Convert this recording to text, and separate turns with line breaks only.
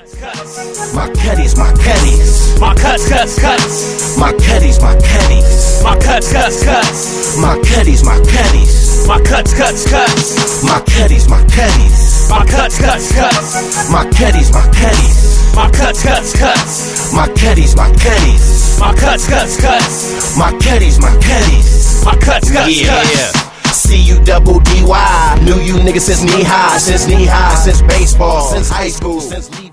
My cutties, my cutties.
My cuts.
My cutties, my cutties.
My cuts.
My cutties, my cutties.
My cuts.
My cutties, my cutties.
My cuts.
My cutties, my cutties.
My cuts.
My cutties, my cutties.
My cuts.
My cutties, my cutties.
My cuts.
Yeah. C-U-double-D-Y. Knew you niggas since knee high, since baseball, since high school, since